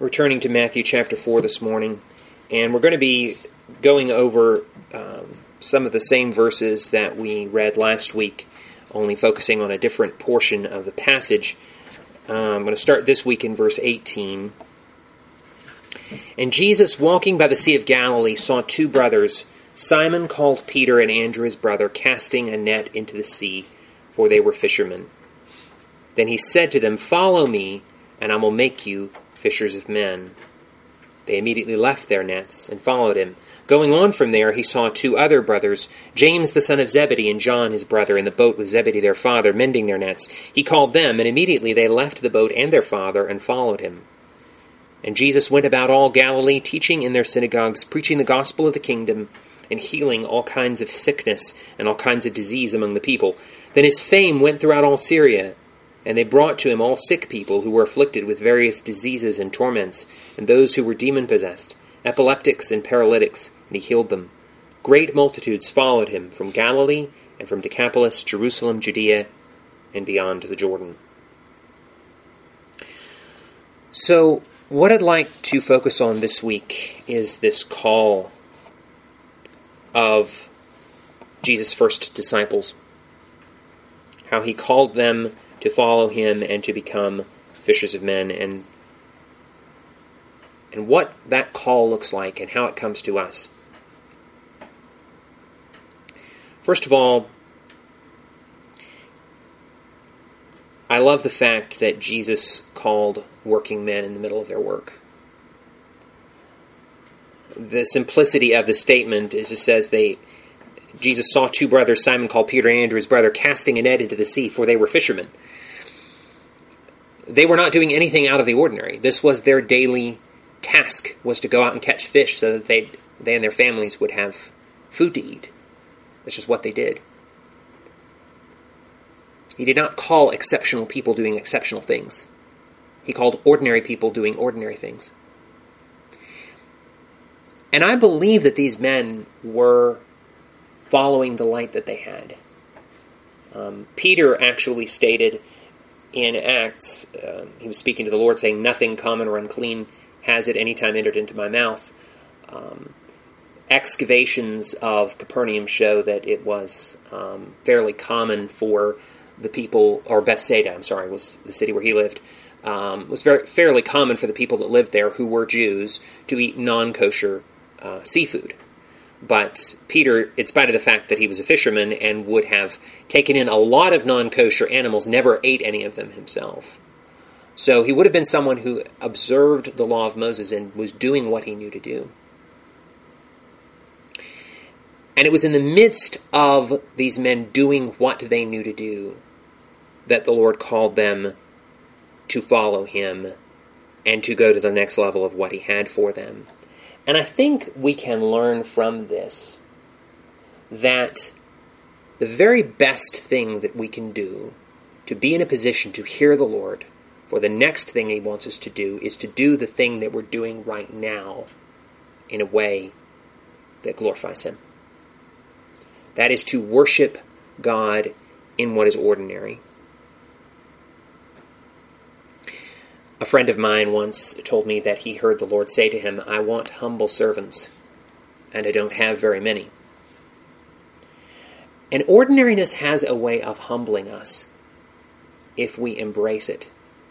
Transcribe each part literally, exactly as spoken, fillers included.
We're turning to Matthew chapter four this morning, and we're going to be going over um, some of the same verses that we read last week, only focusing on a different portion of the passage. Uh, I'm going to start this week in verse eighteen. And Jesus, walking by the Sea of Galilee, saw two brothers, Simon called Peter and Andrew his brother, casting a net into the sea, for they were fishermen. Then he said to them, "Follow me, and I will make you fishers of men." They immediately left their nets and followed him. Going on from there, he saw two other brothers, James the son of Zebedee and John his brother, in the boat with Zebedee their father, mending their nets. He called them, and immediately they left the boat and their father and followed him. And Jesus went about all Galilee, teaching in their synagogues, preaching the gospel of the kingdom, and healing all kinds of sickness and all kinds of disease among the people. Then his fame went throughout all Syria, and they brought to him all sick people who were afflicted with various diseases and torments, and those who were demon-possessed, epileptics and paralytics, and he healed them. Great multitudes followed him from Galilee and from Decapolis, Jerusalem, Judea, and beyond the Jordan. So, what I'd like to focus on this week is this call of Jesus' first disciples. How he called them to follow him and to become fishers of men, and and what that call looks like and how it comes to us. First of all, I love the fact that Jesus called working men in the middle of their work. The simplicity of the statement is just says they Jesus saw two brothers, Simon called Peter and Andrew his brother, casting a net into the sea, for they were fishermen. They were not doing anything out of the ordinary. This was their daily task, was to go out and catch fish so that they they and their families would have food to eat. That's just what they did. He did not call exceptional people doing exceptional things. He called ordinary people doing ordinary things. And I believe that these men were following the light that they had. Um, Peter actually stated in Acts, uh, he was speaking to the Lord, saying, "Nothing common or unclean has at any time entered into my mouth." Um, excavations of Capernaum show that it was um, fairly common for the people, or Bethsaida, I'm sorry, was the city where he lived, um, was very fairly common for the people that lived there who were Jews to eat non-kosher uh, seafood. But Peter, in spite of the fact that he was a fisherman and would have taken in a lot of non-kosher animals, never ate any of them himself. So he would have been someone who observed the law of Moses and was doing what he knew to do. And it was in the midst of these men doing what they knew to do that the Lord called them to follow him and to go to the next level of what he had for them. And I think we can learn from this that the very best thing that we can do to be in a position to hear the Lord for the next thing he wants us to do is to do the thing that we're doing right now in a way that glorifies him. That is to worship God in what is ordinary. A friend of mine once told me that he heard the Lord say to him, "I want humble servants, and I don't have very many." And ordinariness has a way of humbling us if we embrace it.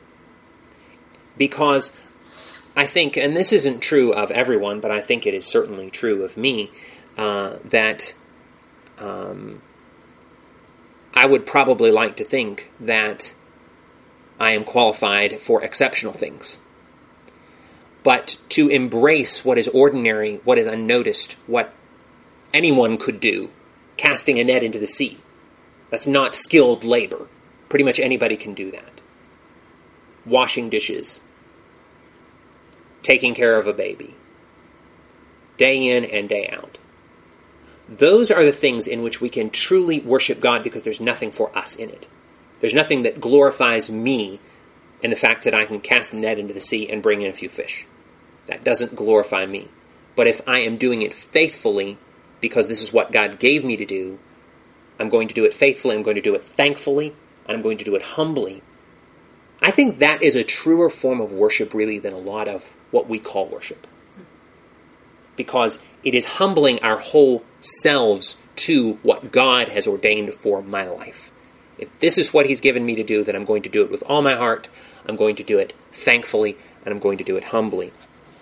Because I think, and this isn't true of everyone, but I think it is certainly true of me, uh, that um, I would probably like to think that I am qualified for exceptional things. But to embrace what is ordinary, what is unnoticed, what anyone could do, casting a net into the sea, that's not skilled labor. Pretty much anybody can do that. Washing dishes, taking care of a baby, day in and day out. Those are the things in which we can truly worship God because there's nothing for us in it. There's nothing that glorifies me in the fact that I can cast a net into the sea and bring in a few fish. That doesn't glorify me. But if I am doing it faithfully, because this is what God gave me to do, I'm going to do it faithfully, I'm going to do it thankfully, and I'm going to do it humbly. I think that is a truer form of worship, really, than a lot of what we call worship. Because it is humbling our whole selves to what God has ordained for my life. If this is what he's given me to do, then I'm going to do it with all my heart. I'm going to do it thankfully, and I'm going to do it humbly.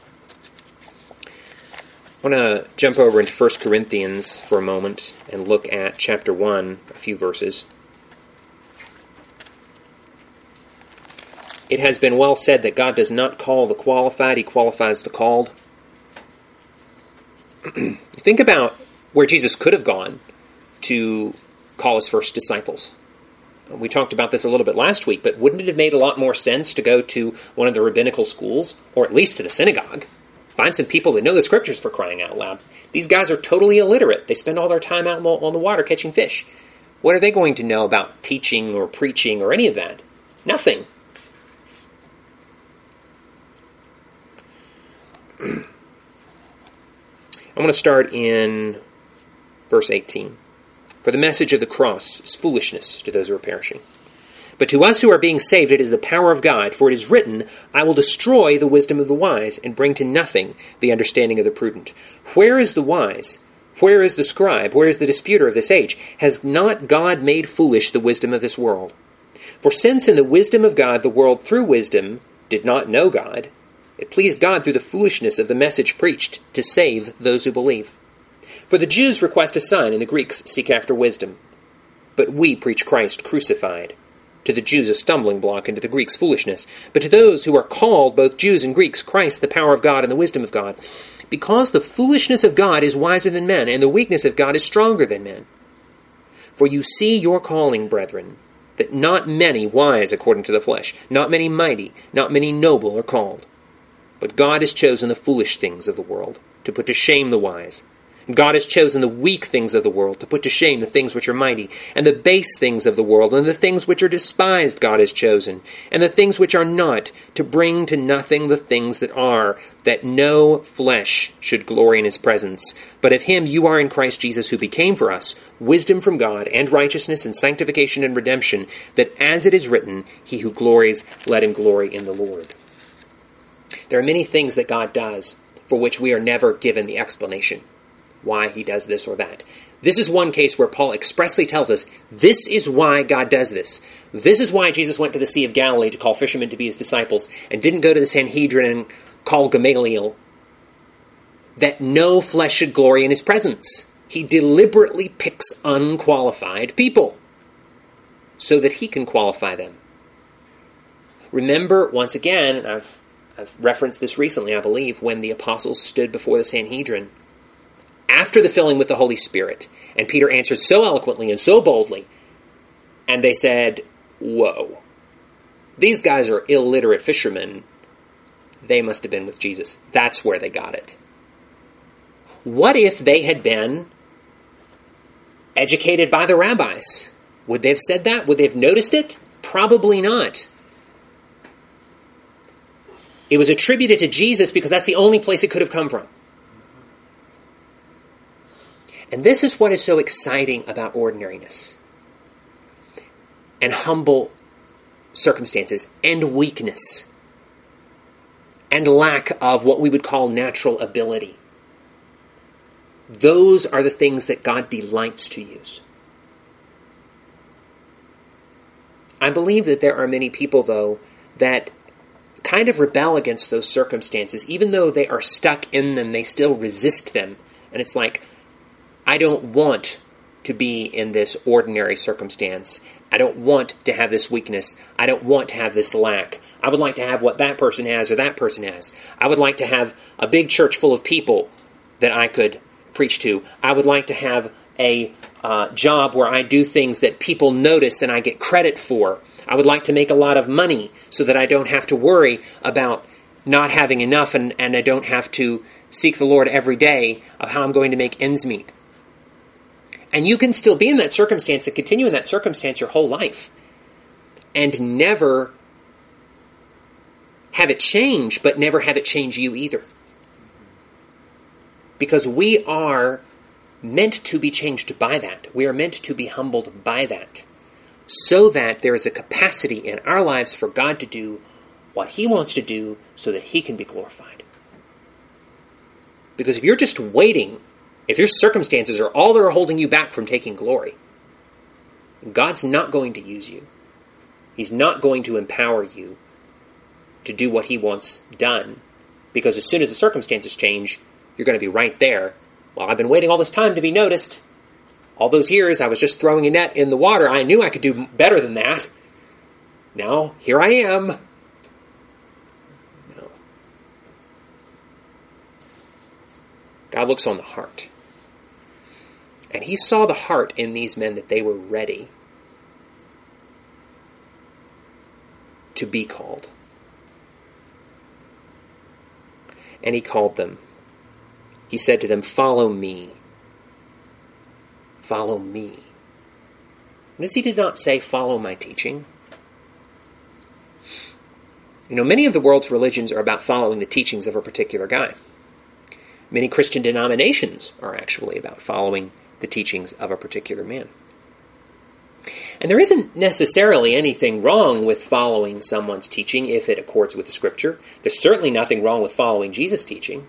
I want to jump over into First Corinthians for a moment and look at chapter one, a few verses. It has been well said that God does not call the qualified, he qualifies the called. Think about where Jesus could have gone to call his first disciples. We talked about this a little bit last week, but wouldn't it have made a lot more sense to go to one of the rabbinical schools, or at least to the synagogue? Find some people that know the scriptures, for crying out loud. These guys are totally illiterate. They spend all their time out on the water catching fish. What are they going to know about teaching or preaching or any of that? Nothing. I want to start in verse eighteen. For the message of the cross is foolishness to those who are perishing. But to us who are being saved, it is the power of God. For it is written, I will destroy the wisdom of the wise and bring to nothing the understanding of the prudent. Where is the wise? Where is the scribe? Where is the disputer of this age? Has not God made foolish the wisdom of this world? For since in the wisdom of God the world through wisdom did not know God, it pleased God through the foolishness of the message preached to save those who believe. For the Jews request a sign, and the Greeks seek after wisdom. But we preach Christ crucified. To the Jews a stumbling block, and to the Greeks foolishness. But to those who are called, both Jews and Greeks, Christ the power of God and the wisdom of God. Because the foolishness of God is wiser than men, and the weakness of God is stronger than men. For you see your calling, brethren, that not many wise according to the flesh, not many mighty, not many noble are called. But God has chosen the foolish things of the world, to put to shame the wise. God has chosen the weak things of the world to put to shame the things which are mighty, and the base things of the world, and the things which are despised God has chosen, and the things which are not, to bring to nothing the things that are, that no flesh should glory in his presence. But of him you are in Christ Jesus, who became for us wisdom from God, and righteousness, and sanctification, and redemption, that as it is written, he who glories, let him glory in the Lord. There are many things that God does for which we are never given the explanation why he does this or that. This is one case where Paul expressly tells us, this is why God does this. This is why Jesus went to the Sea of Galilee to call fishermen to be his disciples, and didn't go to the Sanhedrin and call Gamaliel, that no flesh should glory in his presence. He deliberately picks unqualified people so that he can qualify them. Remember, once again, and I've, I've referenced this recently, I believe, when the apostles stood before the Sanhedrin, after the filling with the Holy Spirit, and Peter answered so eloquently and so boldly, and they said, whoa, these guys are illiterate fishermen. They must have been with Jesus. That's where they got it. What if they had been educated by the rabbis? Would they have said that? Would they have noticed it? Probably not. It was attributed to Jesus because that's the only place it could have come from. And this is what is so exciting about ordinariness and humble circumstances and weakness and lack of what we would call natural ability. Those are the things that God delights to use. I believe that there are many people, though, that kind of rebel against those circumstances. Even though they are stuck in them, they still resist them. And it's like, I don't want to be in this ordinary circumstance. I don't want to have this weakness. I don't want to have this lack. I would like to have what that person has or that person has. I would like to have a big church full of people that I could preach to. I would like to have a uh, job where I do things that people notice and I get credit for. I would like to make a lot of money so that I don't have to worry about not having enough and, and I don't have to seek the Lord every day of how I'm going to make ends meet. And you can still be in that circumstance and continue in that circumstance your whole life and never have it change, but never have it change you either. Because we are meant to be changed by that. We are meant to be humbled by that. So that there is a capacity in our lives for God to do what he wants to do so that he can be glorified. Because if you're just waiting, if your circumstances are all that are holding you back from taking glory, God's not going to use you. He's not going to empower you to do what he wants done. Because as soon as the circumstances change, you're going to be right there. Well, I've been waiting all this time to be noticed. All those years I was just throwing a net in the water. I knew I could do better than that. Now, here I am. No. God looks on the heart. And he saw the heart in these men that they were ready to be called. And he called them. He said to them, "Follow me. Follow me." Notice he did not say, "Follow my teaching." You know, many of the world's religions are about following the teachings of a particular guy. Many Christian denominations are actually about following the teachings of a particular man. And there isn't necessarily anything wrong with following someone's teaching if it accords with the Scripture. There's certainly nothing wrong with following Jesus' teaching.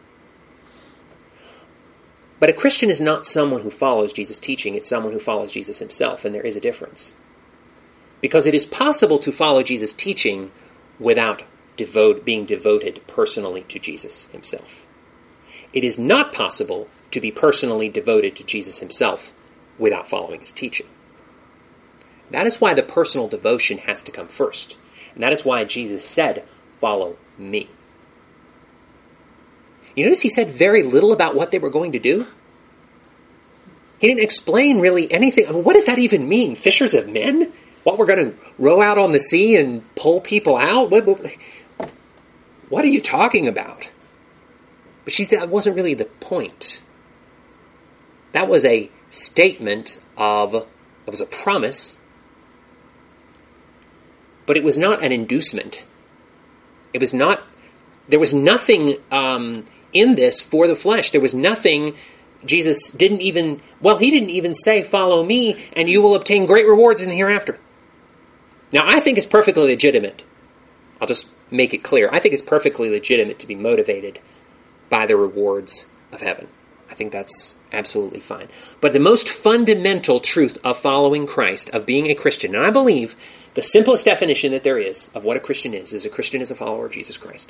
But a Christian is not someone who follows Jesus' teaching. It's someone who follows Jesus himself, and there is a difference. Because it is possible to follow Jesus' teaching without devote, being devoted personally to Jesus himself. It is not possible to be personally devoted to Jesus himself without following his teaching. That is why the personal devotion has to come first. And that is why Jesus said, "Follow me." You notice he said very little about what they were going to do? He didn't explain really anything. I mean, what does that even mean? Fishers of men? What, we're going to row out on the sea and pull people out? What, what, what are you talking about? But she, that wasn't really the point. That was a statement of, it was a promise, but it was not an inducement. It was not, there was nothing um, in this for the flesh. There was nothing, Jesus didn't even, well, he didn't even say, "Follow me, and you will obtain great rewards in the hereafter." Now, I think it's perfectly legitimate. I'll just make it clear. I think it's perfectly legitimate to be motivated by the rewards of heaven. I think that's absolutely fine. But the most fundamental truth of following Christ, of being a Christian, and I believe the simplest definition that there is of what a Christian is, is a Christian is a follower of Jesus Christ.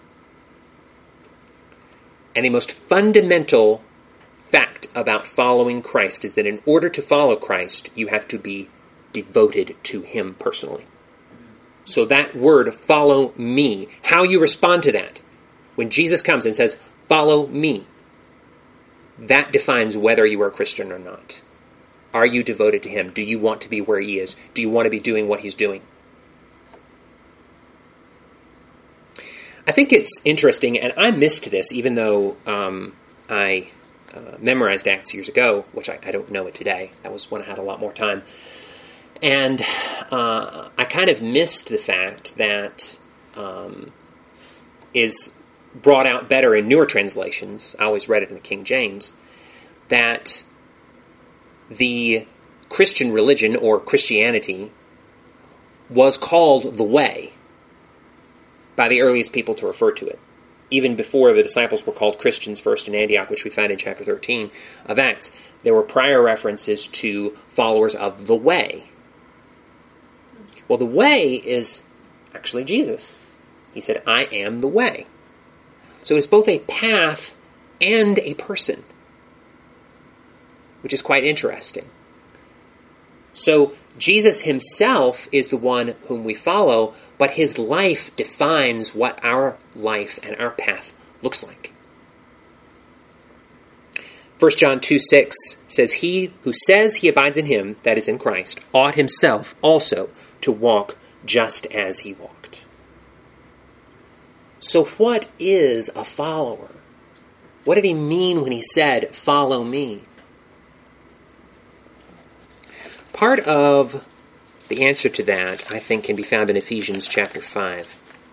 And the most fundamental fact about following Christ is that in order to follow Christ, you have to be devoted to him personally. So that word, "follow me," how you respond to that, when Jesus comes and says, "Follow me," that defines whether you are a Christian or not. Are you devoted to him? Do you want to be where he is? Do you want to be doing what he's doing? I think it's interesting, and I missed this, even though um, I uh, memorized Acts years ago, which I, I don't know it today. That was when I had a lot more time. And uh, I kind of missed the fact that um, is brought out better in newer translations. I always read it in the King James, that the Christian religion, or Christianity, was called the Way by the earliest people to refer to it. Even before the disciples were called Christians first in Antioch, which we find in chapter thirteen of Acts, there were prior references to followers of the Way. Well, the Way is actually Jesus. He said, "I am the way." So it's both a path and a person, which is quite interesting. So Jesus himself is the one whom we follow, but his life defines what our life and our path looks like. First John two six says, "He who says he abides in him, that is in Christ, ought himself also to walk just as he walked." So what is a follower? What did he mean when he said, "Follow me"? Part of the answer to that, I think, can be found in Ephesians chapter five.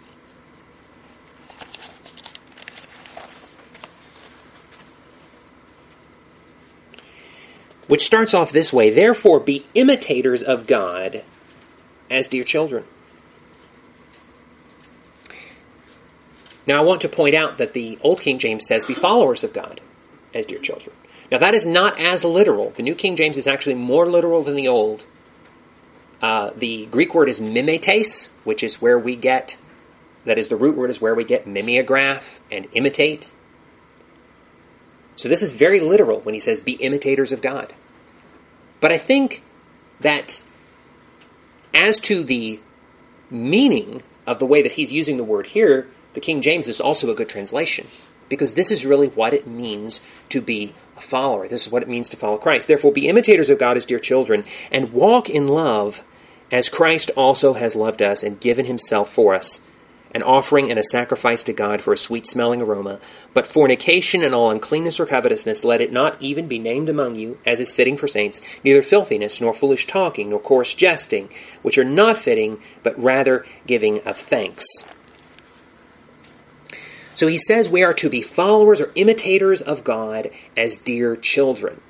Which starts off this way: "Therefore be imitators of God as dear children." Now, I want to point out that the Old King James says, be followers of God as dear children. Now, that is not as literal. The New King James is actually more literal than the Old. Uh, the Greek word is mimetes, which is where we get, that is the root word is where we get mimeograph and imitate. So this is very literal when he says, be imitators of God. But I think that as to the meaning of the way that he's using the word here, the King James is also a good translation, because this is really what it means to be a follower. This is what it means to follow Christ. Therefore, be imitators of God as dear children, and walk in love as Christ also has loved us and given himself for us, an offering and a sacrifice to God for a sweet-smelling aroma. But fornication and all uncleanness or covetousness, let it not even be named among you, as is fitting for saints, neither filthiness, nor foolish talking, nor coarse jesting, which are not fitting, but rather giving of thanks. So he says we are to be followers or imitators of God as dear children.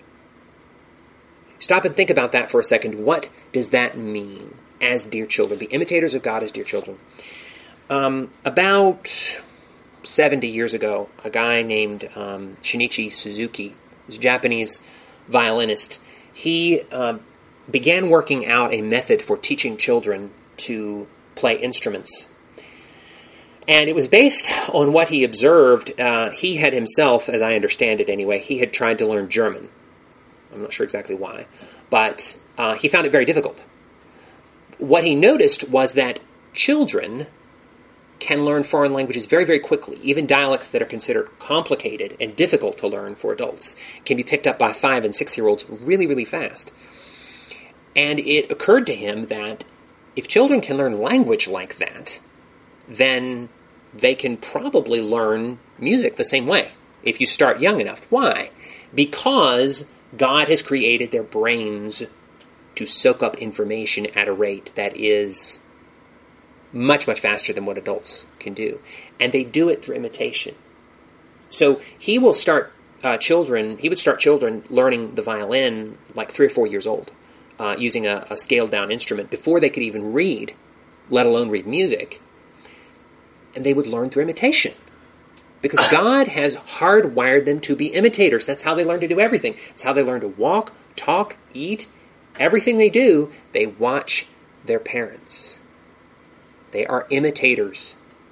Stop and think about that for a second. What does that mean, as dear children? Be imitators of God as dear children. Um, about seventy years ago, a guy named um, Shinichi Suzuki, who's a Japanese violinist, he uh, began working out a method for teaching children to play instruments. And it was based on what he observed. Uh, he had himself, as I understand it anyway, he had tried to learn German. I'm not sure exactly why, but uh, he found it very difficult. What he noticed was that children can learn foreign languages very, very quickly. Even dialects that are considered complicated and difficult to learn for adults can be picked up by five- and six-year-olds really, really fast. And it occurred to him that if children can learn language like that, then they can probably learn music the same way if you start young enough. Why? Because God has created their brains to soak up information at a rate that is much, much faster than what adults can do. And they do it through imitation. So he will start uh, children, he would start children learning the violin like three or four years old, uh, using a, a scaled-down instrument before they could even read, let alone read music. And they would learn through imitation. Because God has hardwired them to be imitators. That's how they learn to do everything. It's how they learn to walk, talk, eat. Everything they do, they watch their parents. They are imitators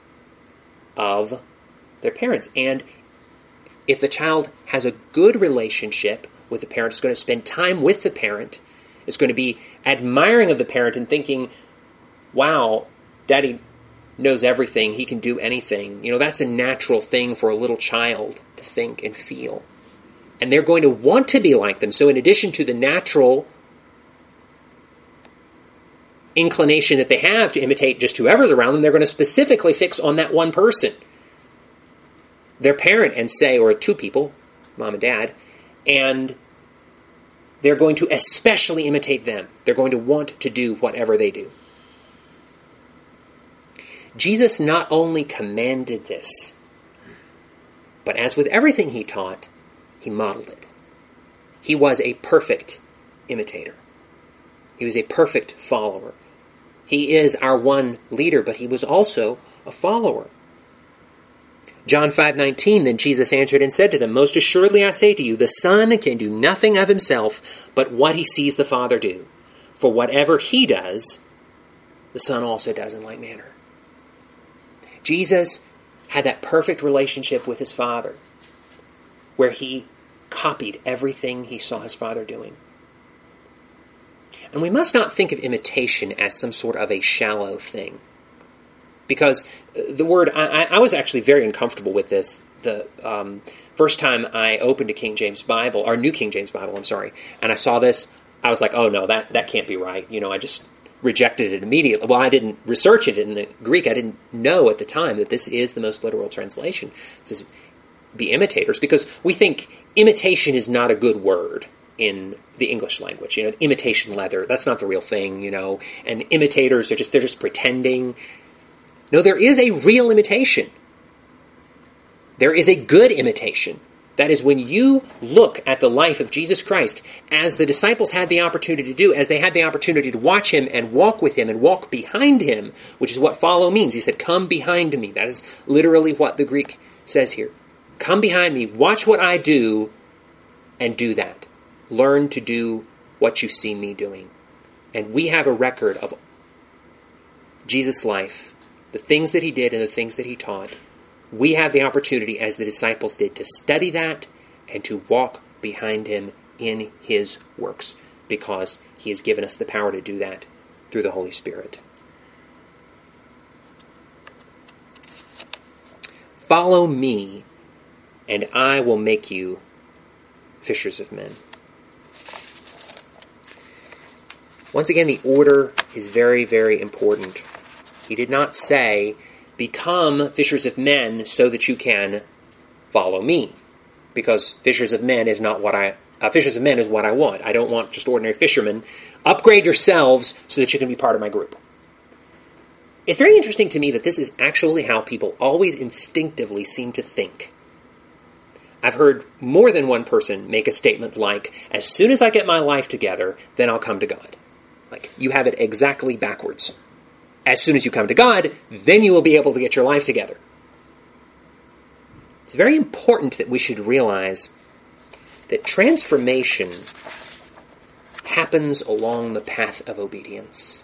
of their parents. And if the child has a good relationship with the parent, is going to spend time with the parent, is going to be admiring of the parent and thinking, wow, Daddy knows everything, he can do anything. You know, that's a natural thing for a little child to think and feel. And they're going to want to be like them. So in addition to the natural inclination that they have to imitate just whoever's around them, they're going to specifically fix on that one person, their parent, and say, or two people, mom and dad, and they're going to especially imitate them. They're going to want to do whatever they do. Jesus not only commanded this, but as with everything he taught, he modeled it. He was a perfect imitator. He was a perfect follower. He is our one leader, but he was also a follower. John five nineteen, then Jesus answered and said to them, most assuredly I say to you, the Son can do nothing of himself, but what he sees the Father do. For whatever he does, the Son also does in like manner. Jesus had that perfect relationship with his Father, where he copied everything he saw his Father doing. And we must not think of imitation as some sort of a shallow thing. Because the word, I, I was actually very uncomfortable with this the um, first time I opened a King James Bible, or New King James Bible, I'm sorry, and I saw this, I was like, oh no, that, that can't be right. You know, I just rejected it immediately. Well, I didn't research it in the Greek. I didn't know at the time that this is the most literal translation. This is be imitators, because we think imitation is not a good word in the English language. You know, imitation leather, that's not the real thing, you know, and imitators are just, they're just pretending. No, there is a real imitation. There is a good imitation. That is, when you look at the life of Jesus Christ, as the disciples had the opportunity to do, as they had the opportunity to watch him and walk with him and walk behind him, which is what follow means. He said, come behind me. That is literally what the Greek says here. Come behind me, watch what I do, and do that. Learn to do what you see me doing. And we have a record of Jesus' life, the things that he did and the things that he taught. We have the opportunity, as the disciples did, to study that and to walk behind him in his works, because he has given us the power to do that through the Holy Spirit. Follow me, and I will make you fishers of men. Once again, the order is very, very important. He did not say, become fishers of men so that you can follow me. Because fishers of men is not what I, uh, fishers of men is what I want. I don't want just ordinary fishermen. Upgrade yourselves so that you can be part of my group. It's very interesting to me that this is actually how people always instinctively seem to think. I've heard more than one person make a statement like, as soon as I get my life together, then I'll come to God. Like, you have it exactly backwards. As soon as you come to God, then you will be able to get your life together. It's very important that we should realize that transformation happens along the path of obedience.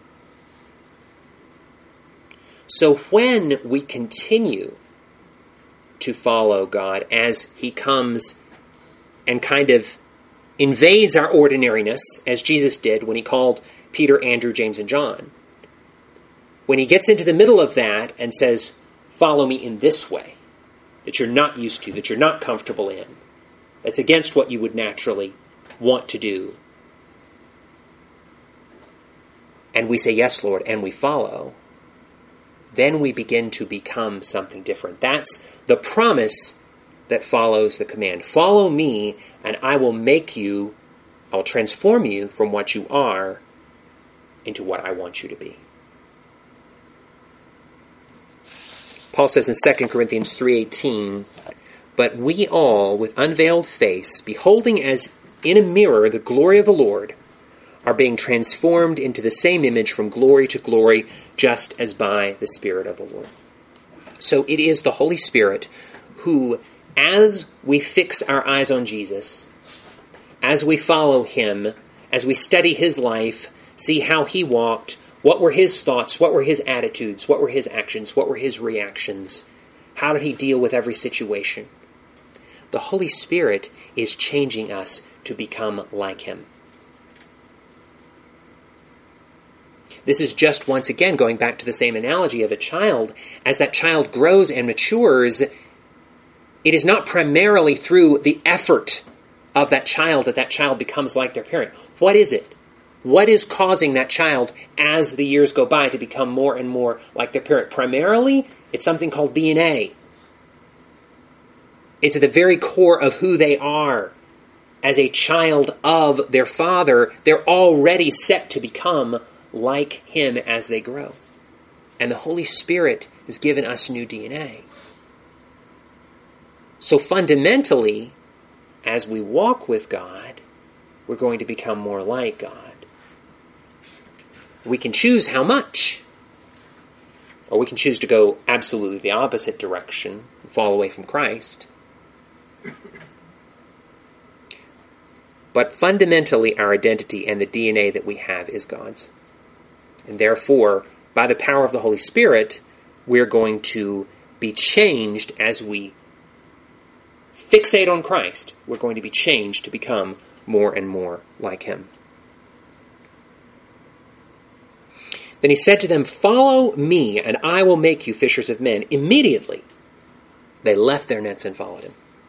So when we continue to follow God as he comes and kind of invades our ordinariness, as Jesus did when he called Peter, Andrew, James, and John, when he gets into the middle of that and says, follow me in this way, that you're not used to, that you're not comfortable in, that's against what you would naturally want to do, and we say, yes, Lord, and we follow, then we begin to become something different. That's the promise that follows the command. Follow me, and I will make you, I'll transform you from what you are into what I want you to be. Paul says in Second Corinthians three eighteen, but we all, with unveiled face, beholding as in a mirror the glory of the Lord, are being transformed into the same image from glory to glory, just as by the Spirit of the Lord. So it is the Holy Spirit who, as we fix our eyes on Jesus, as we follow him, as we study his life, see how he walked, what were his thoughts, what were his attitudes, what were his actions, what were his reactions, how did he deal with every situation? The Holy Spirit is changing us to become like him. This is just, once again, going back to the same analogy of a child. As that child grows and matures, it is not primarily through the effort of that child that that child becomes like their parent. What is it? What is causing that child, as the years go by, to become more and more like their parent? Primarily, it's something called D N A. It's at the very core of who they are. As a child of their father, they're already set to become like him as they grow. And the Holy Spirit has given us new D N A. So fundamentally, as we walk with God, we're going to become more like God. We can choose how much. Or we can choose to go absolutely the opposite direction and fall away from Christ. But fundamentally, our identity and the D N A that we have is God's. And therefore, by the power of the Holy Spirit, we're going to be changed as we fixate on Christ. We're going to be changed to become more and more like him. Then he said to them, follow me, and I will make you fishers of men. Immediately, they left their nets and followed him.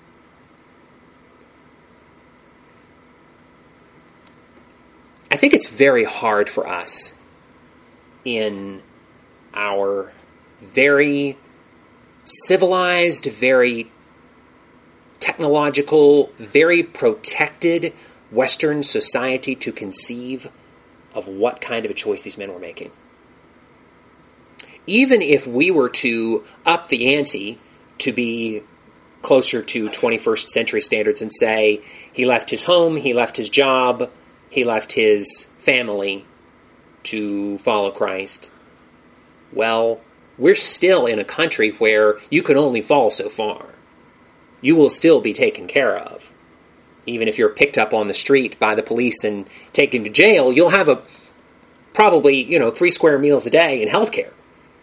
I think it's very hard for us in our very civilized, very technological, very protected Western society to conceive of what kind of a choice these men were making. Even if we were to up the ante to be closer to twenty-first century standards and say he left his home, he left his job, he left his family to follow Christ. Well, we're still in a country where you can only fall so far. You will still be taken care of. Even if you're picked up on the street by the police and taken to jail, you'll have a probably, you know, three square meals a day in health care.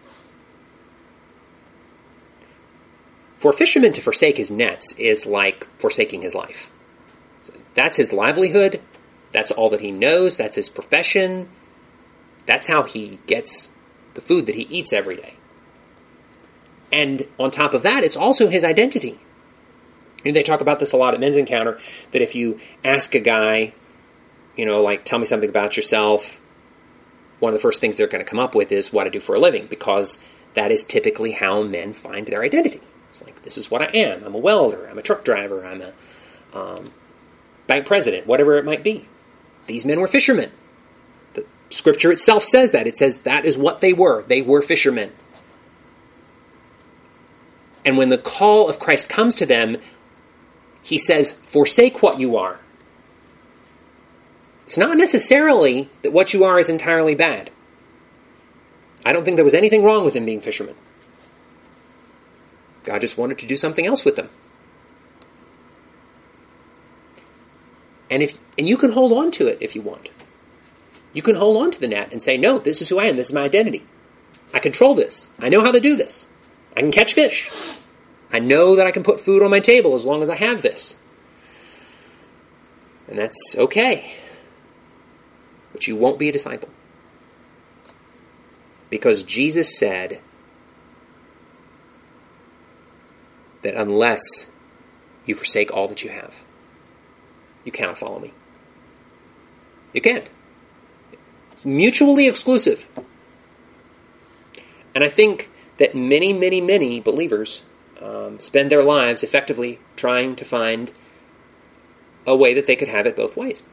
For a fisherman to forsake his nets is like forsaking his life. That's his livelihood. That's all that he knows. That's his profession. That's how he gets the food that he eats every day. And on top of that, it's also his identity. And they talk about this a lot at Men's Encounter, that if you ask a guy, you know, like, tell me something about yourself, one of the first things they're going to come up with is what I do for a living, because that is typically how men find their identity. It's like, this is what I am. I'm a welder. I'm a truck driver. I'm a um, bank president, whatever it might be. These men were fishermen. The scripture itself says that. It says that is what they were. They were fishermen. And when the call of Christ comes to them, he says, forsake what you are. It's not necessarily that what you are is entirely bad. I don't think there was anything wrong with them being fishermen. God just wanted to do something else with them. And if and you can hold on to it if you want. You can hold on to the net and say, no, this is who I am. This is my identity. I control this. I know how to do this. I can catch fish. I know that I can put food on my table as long as I have this. And that's okay. But you won't be a disciple. Because Jesus said that unless you forsake all that you have, you cannot follow me. You can't. It's mutually exclusive. And I think that many, many, many believers um, spend their lives effectively trying to find a way that they could have it both ways.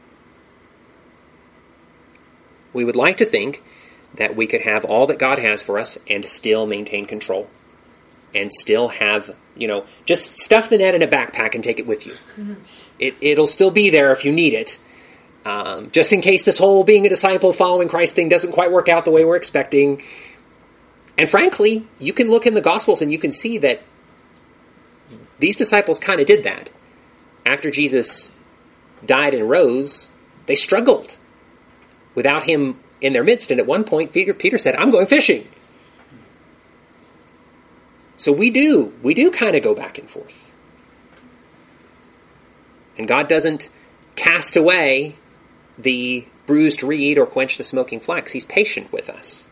We would like to think that we could have all that God has for us and still maintain control. And still have, you know, just stuff the net in a backpack and take it with you. Mm-hmm. It, it'll still be there if you need it. Um, just in case this whole being a disciple, following Christ thing doesn't quite work out the way we're expecting. And frankly, you can look in the Gospels and you can see that these disciples kind of did that. After Jesus died and rose, they struggled without him in their midst. And at one point, Peter, Peter said, I'm going fishing. So we do, we do kind of go back and forth. And God doesn't cast away the bruised reed or quench the smoking flax. He's patient with us.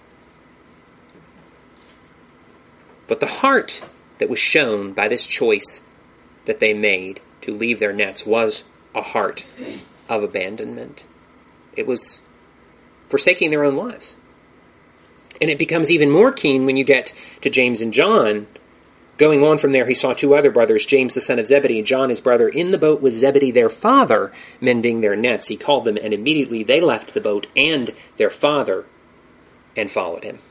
But the heart that was shown by this choice that they made to leave their nets was a heart of abandonment. It was forsaking their own lives. And it becomes even more keen when you get to James and John. Going on from there, he saw two other brothers, James the son of Zebedee and John his brother, in the boat with Zebedee their father, mending their nets. He called them, and immediately they left the boat and their father and followed him.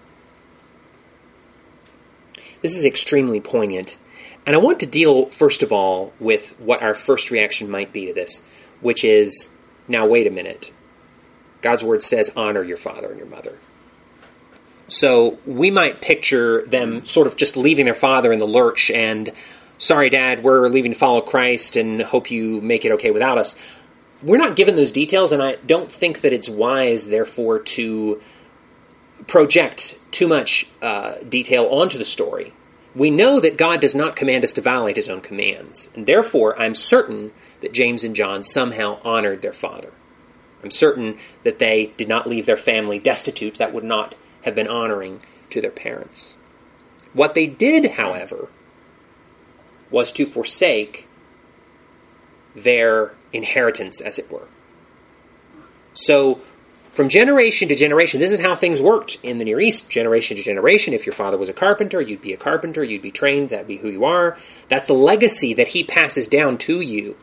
This is extremely poignant. And I want to deal, first of all, with what our first reaction might be to this, which is, now wait a minute. God's word says, honor your father and your mother. So we might picture them sort of just leaving their father in the lurch and, sorry, Dad, we're leaving to follow Christ and hope you make it okay without us. We're not given those details, and I don't think that it's wise, therefore, to project too much uh, detail onto the story. We know that God does not command us to violate his own commands, and therefore I'm certain that James and John somehow honored their father. I'm certain that they did not leave their family destitute. That would not have been honoring to their parents. What they did, however, was to forsake their inheritance, as it were. So, from generation to generation, this is how things worked in the Near East. Generation to generation, if your father was a carpenter, you'd be a carpenter, you'd be trained, that'd be who you are. That's the legacy that he passes down to you.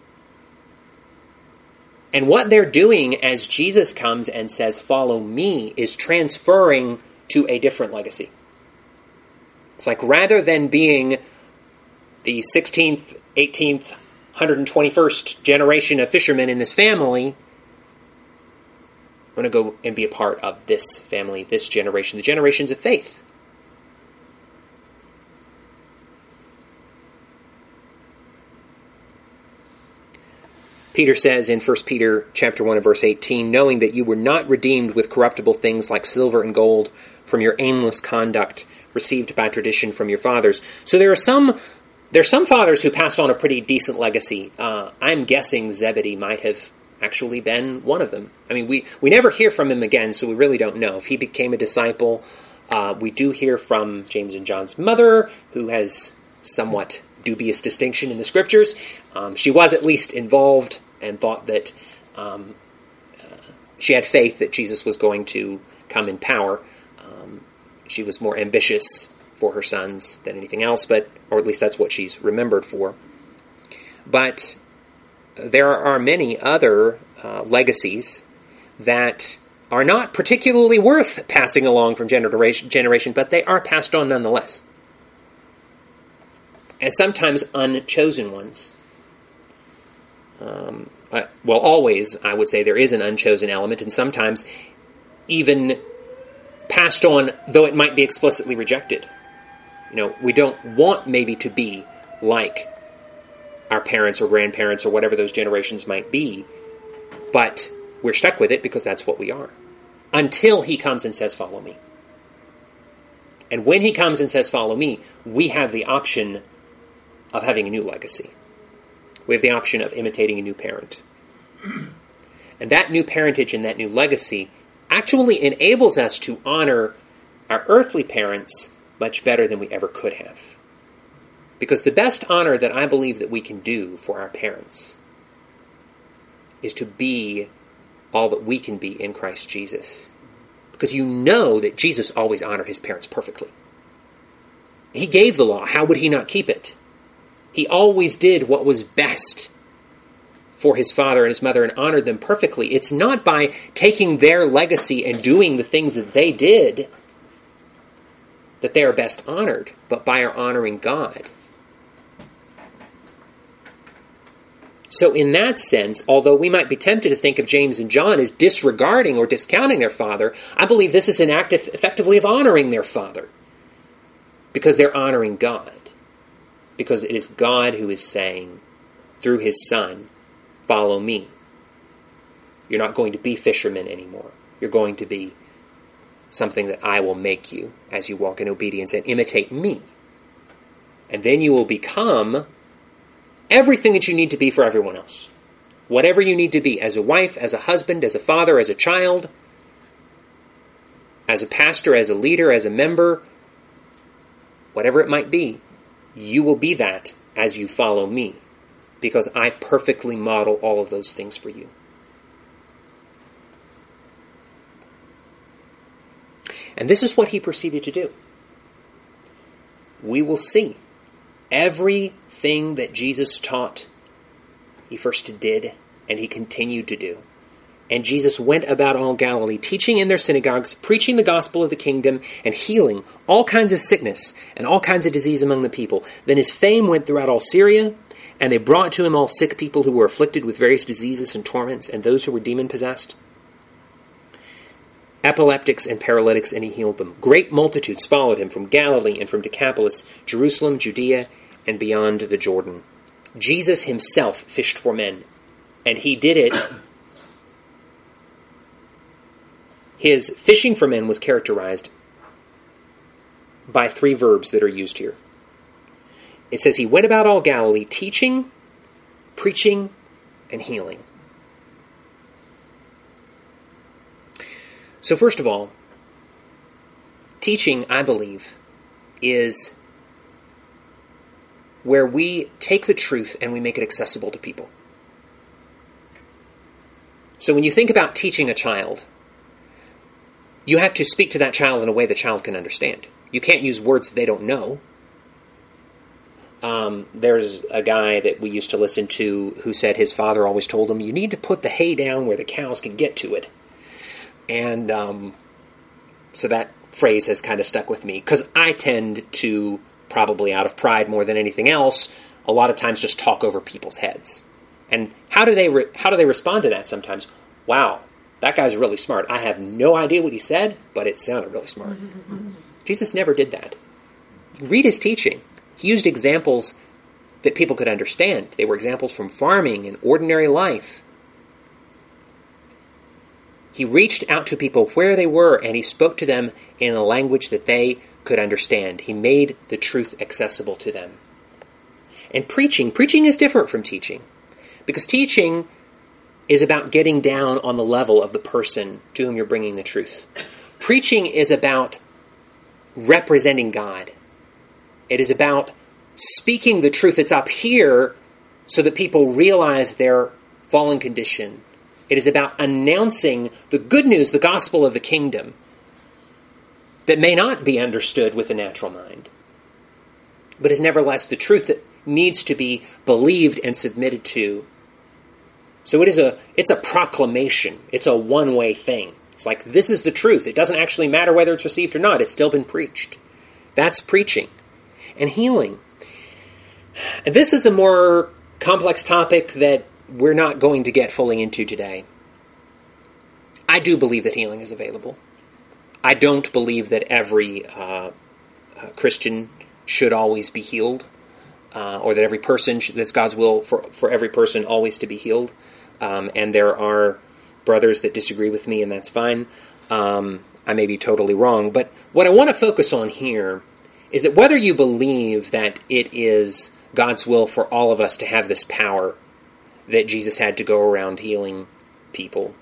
And what they're doing as Jesus comes and says, follow me, is transferring to a different legacy. It's like rather than being the sixteenth, eighteenth, one hundred twenty-first generation of fishermen in this family, I'm going to go and be a part of this family, this generation, the generations of faith. Peter says in First Peter chapter one and verse eighteen, knowing that you were not redeemed with corruptible things like silver and gold from your aimless conduct received by tradition from your fathers. So there are some there are some fathers who pass on a pretty decent legacy. Uh, I'm guessing Zebedee might have actually been one of them. I mean, we, we never hear from him again, so we really don't know. If he became a disciple, uh, we do hear from James and John's mother, who has somewhat dubious distinction in the scriptures. Um, she was at least involved and thought that um, uh, she had faith that Jesus was going to come in power. Um, she was more ambitious for her sons than anything else, but or at least that's what she's remembered for. But there are many other uh, legacies that are not particularly worth passing along from generation to generation, but they are passed on nonetheless. And sometimes unchosen ones. Um, uh, well, always, I would say, there is an unchosen element, and sometimes even passed on, though it might be explicitly rejected. You know, we don't want maybe to be like our parents or grandparents or whatever those generations might be, but we're stuck with it because that's what we are. Until he comes and says, follow me. And when he comes and says, follow me, we have the option of having a new legacy. We have the option of imitating a new parent. And that new parentage and that new legacy actually enables us to honor our earthly parents much better than we ever could have. Because the best honor that I believe that we can do for our parents is to be all that we can be in Christ Jesus. Because you know that Jesus always honored his parents perfectly. He gave the law. How would he not keep it? He always did what was best for his father and his mother and honored them perfectly. It's not by taking their legacy and doing the things that they did that they are best honored, but by our honoring God. So in that sense, although we might be tempted to think of James and John as disregarding or discounting their father, I believe this is an act of, effectively of honoring their father. Because they're honoring God. Because it is God who is saying, through his Son, follow me. You're not going to be fishermen anymore. You're going to be something that I will make you as you walk in obedience and imitate me. And then you will become everything that you need to be for everyone else. Whatever you need to be as a wife, as a husband, as a father, as a child, as a pastor, as a leader, as a member, whatever it might be, you will be that as you follow me, because I perfectly model all of those things for you. And this is what he proceeded to do. We will see. Everything that Jesus taught, he first did, and he continued to do. And Jesus went about all Galilee, teaching in their synagogues, preaching the gospel of the kingdom, and healing all kinds of sickness and all kinds of disease among the people. Then his fame went throughout all Syria, and they brought to him all sick people who were afflicted with various diseases and torments, and those who were demon-possessed, epileptics and paralytics, and he healed them. Great multitudes followed him from Galilee and from Decapolis, Jerusalem, Judea, and beyond the Jordan. Jesus himself fished for men, and he did it. His fishing for men was characterized by three verbs that are used here. It says he went about all Galilee, teaching, preaching, and healing. So first of all, teaching, I believe, is where we take the truth and we make it accessible to people. So when you think about teaching a child, you have to speak to that child in a way the child can understand. You can't use words they don't know. Um, there's a guy that we used to listen to who said his father always told him, you need to put the hay down where the cows can get to it. And um, so that phrase has kind of stuck with me, because I tend to probably out of pride more than anything else, a lot of times just talk over people's heads. And how do they re- how do they respond to that sometimes? Wow, that guy's really smart. I have no idea what he said, but it sounded really smart. Jesus never did that. Read his teaching. He used examples that people could understand. They were examples from farming and ordinary life. He reached out to people where they were, and he spoke to them in a language that they could understand. He made the truth accessible to them. And preaching, preaching is different from teaching, because teaching is about getting down on the level of the person to whom you're bringing the truth. Preaching is about representing God. It is about speaking the truth that's up here so that people realize their fallen condition. It is about announcing the good news, the gospel of the kingdom, that may not be understood with the natural mind, but is nevertheless the truth that needs to be believed and submitted to. So it is a it's a proclamation. It's a one-way thing. It's like, this is the truth. It doesn't actually matter whether it's received or not. It's still been preached. That's preaching. And healing. And this is a more complex topic that we're not going to get fully into today. I do believe that healing is available. I don't believe that every uh, uh, Christian should always be healed, uh, or that every person, should, that's God's will for, for every person always to be healed. Um, and there are brothers that disagree with me, and that's fine. Um, I may be totally wrong. But what I want to focus on here is that whether you believe that it is God's will for all of us to have this power that Jesus had to go around healing people,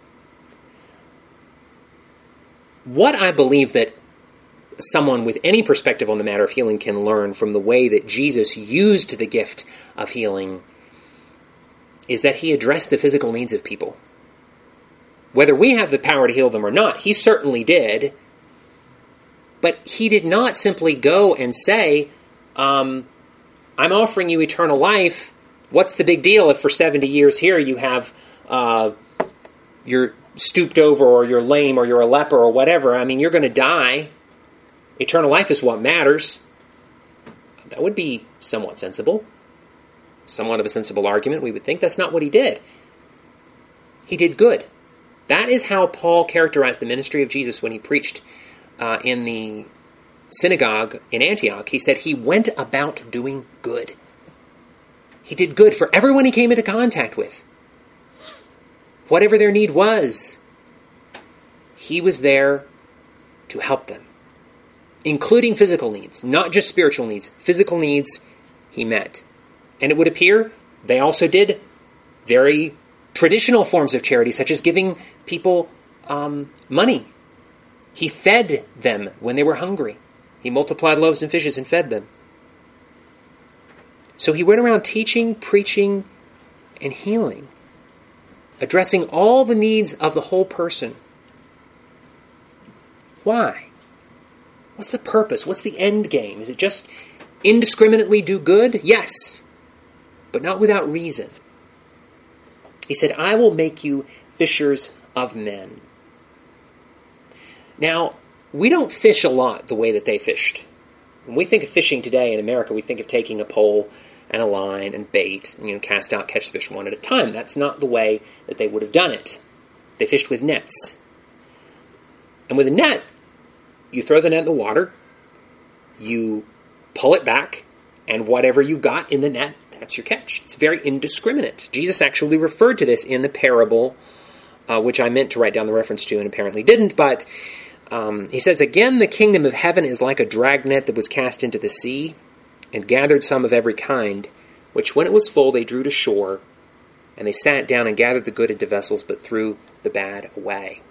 what I believe that someone with any perspective on the matter of healing can learn from the way that Jesus used the gift of healing is that he addressed the physical needs of people. Whether we have the power to heal them or not, he certainly did. But he did not simply go and say, um, I'm offering you eternal life. What's the big deal if for seventy years here you have, uh, you're stooped over or you're lame or you're a leper or whatever? I mean, you're going to die. Eternal life is what matters. That would be somewhat sensible. Somewhat of a sensible argument, we would think. That's not what he did. He did good. That is how Paul characterized the ministry of Jesus when he preached uh, in the synagogue in Antioch. He said he went about doing good. He did good for everyone he came into contact with. Whatever their need was, he was there to help them, including physical needs, not just spiritual needs. Physical needs he met. And it would appear they also did very traditional forms of charity, such as giving people um, money. He fed them when they were hungry. He multiplied loaves and fishes and fed them. So he went around teaching, preaching, and healing, addressing all the needs of the whole person. Why? What's the purpose? What's the end game? Is it just indiscriminately do good? Yes, but not without reason. He said, I will make you fishers of men. Now, we don't fish a lot the way that they fished. When we think of fishing today in America, we think of taking a pole and a line and bait, and, you know, cast out, catch the fish one at a time. That's not the way that they would have done it. They fished with nets. And with a net, you throw the net in the water, you pull it back, and whatever you got in the net, that's your catch. It's very indiscriminate. Jesus actually referred to this in the parable, uh, which I meant to write down the reference to and apparently didn't, but um, he says, again, the kingdom of heaven is like a dragnet that was cast into the sea and gathered some of every kind, which when it was full they drew to shore, and they sat down and gathered the good into vessels, but threw the bad away.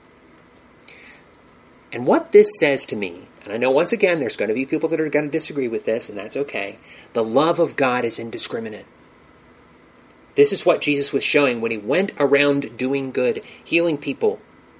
And what this says to me, and I know once again there's going to be people that are going to disagree with this, and that's okay. The love of God is indiscriminate. This is what Jesus was showing when he went around doing good, healing people.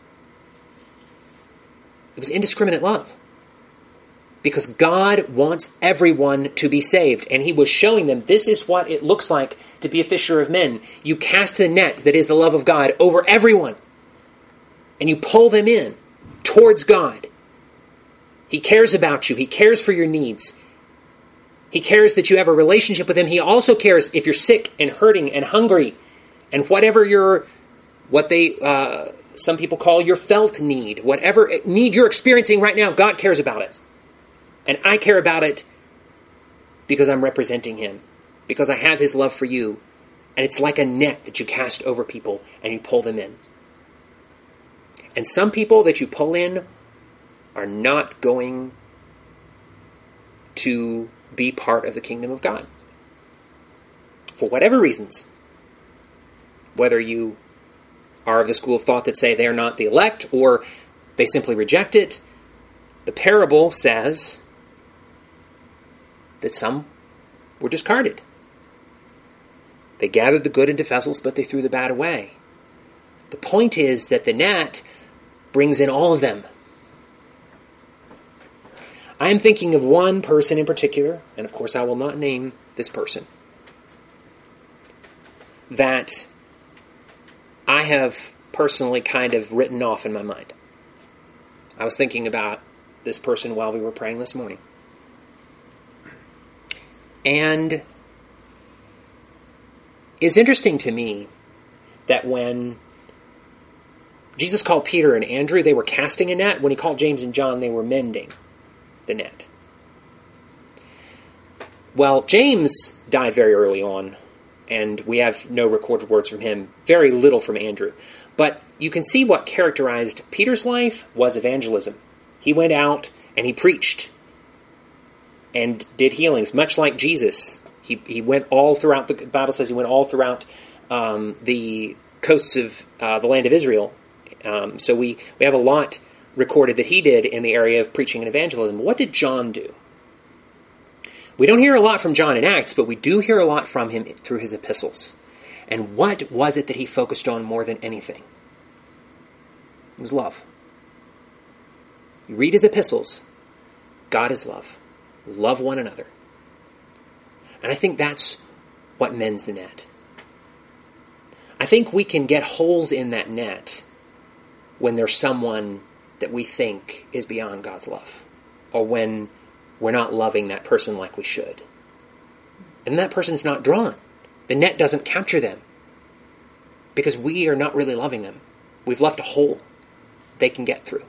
It was indiscriminate love. Because God wants everyone to be saved. And he was showing them, this is what it looks like to be a fisher of men. You cast the net that is the love of God over everyone. And you pull them in towards God. He cares about you. He cares for your needs. He cares that you have a relationship with him. He also cares if you're sick and hurting and hungry and whatever your, what they, uh, some people call your felt need, whatever need you're experiencing right now, God cares about it. And I care about it because I'm representing him, because I have his love for you. And it's like a net that you cast over people and you pull them in. And some people that you pull in are not going to be part of the kingdom of God. For whatever reasons. Whether you are of the school of thought that say they're not the elect, or they simply reject it, the parable says that some were discarded. They gathered the good into vessels, but they threw the bad away. The point is that the net brings in all of them. I am thinking of one person in particular, and of course I will not name this person, that I have personally kind of written off in my mind. I was thinking about this person while we were praying this morning. And it's interesting to me that when Jesus called Peter and Andrew, they were casting a net. When he called James and John, they were mending the net. Well, James died very early on, and we have no recorded words from him, very little from Andrew. But you can see what characterized Peter's life was evangelism. He went out and he preached and did healings, much like Jesus. He he went all throughout, the Bible says he went all throughout um, the coasts of uh, the land of Israel. Um, so we, we have a lot recorded that he did in the area of preaching and evangelism. What did John do? We don't hear a lot from John in Acts, but we do hear a lot from him through his epistles. And what was it that he focused on more than anything? It was love. You read his epistles. God is love. Love one another. And I think that's what mends the net. I think we can get holes in that net when there's someone that we think is beyond God's love, or when we're not loving that person like we should. And that person's not drawn. The net doesn't capture them because we are not really loving them. We've left a hole they can get through.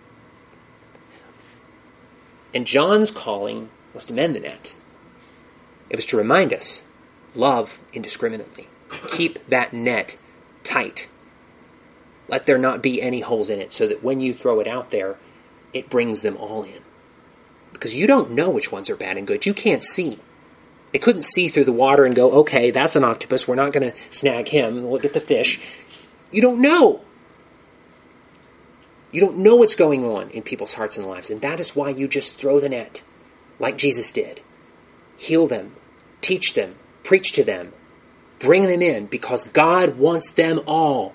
And John's calling was to mend the net. It was to remind us, love indiscriminately. Keep that net tight. Let there not be any holes in it so that when you throw it out there, it brings them all in. Because you don't know which ones are bad and good. You can't see. They couldn't see through the water and go, okay, that's an octopus. We're not going to snag him. We'll get the fish. You don't know. You don't know what's going on in people's hearts and lives. And that is why you just throw the net, like Jesus did. Heal them. Teach them. Preach to them. Bring them in, because God wants them all.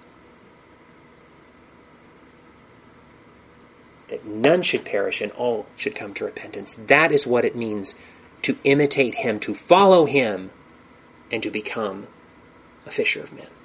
That none should perish and all should come to repentance. That is what it means to imitate him, to follow him, and to become a fisher of men.